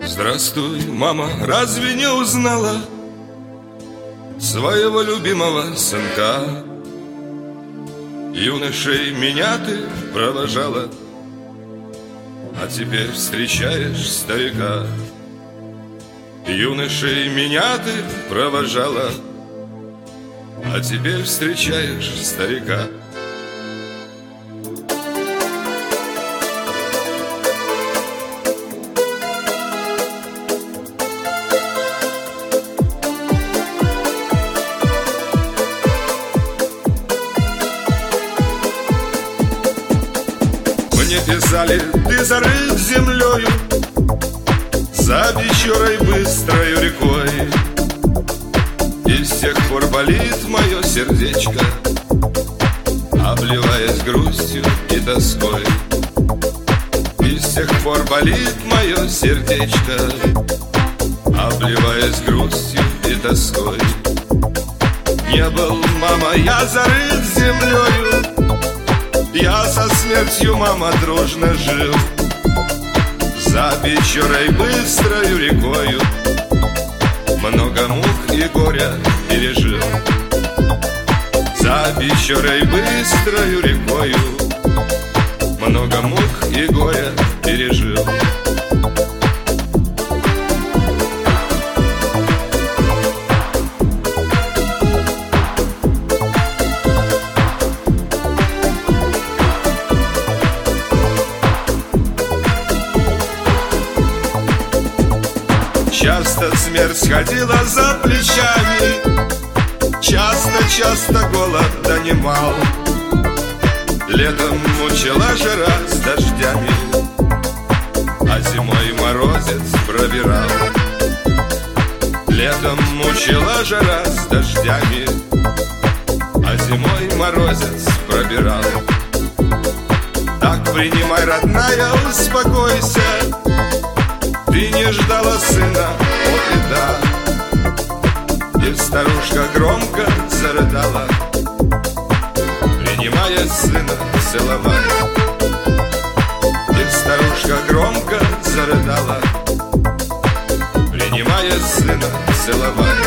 Здравствуй, мама, разве не узнала своего любимого сынка? Юношей меня ты провожала, а теперь встречаешь старика. Юношей меня ты провожала, а теперь встречаешь старика. Мне писали, ты зарыт землею, за Печорой быстрою рекой. И с тех пор болит мое сердечко, обливаясь грустью и тоской. И с тех пор болит мое сердечко, обливаясь грустью и тоской. Не был, мама, я зарыт землею, я со смертью, мама, дружно жил. За Печорой быстрою рекою много мук и горя пережил. За Печорой быстрою рекою много мук и горя пережил. Часто смерть ходила за плечами, часто голод донимал. Летом мучила жара с дождями, а зимой морозец пробирал. Летом мучила жара с дождями, а зимой морозец пробирал. Так принимай, родная, успокойся, ты не ждала сына, о беда. И старушка громко зарыдала, принимая сына целовать. И старушка громко зарыдала, принимая сына целовать.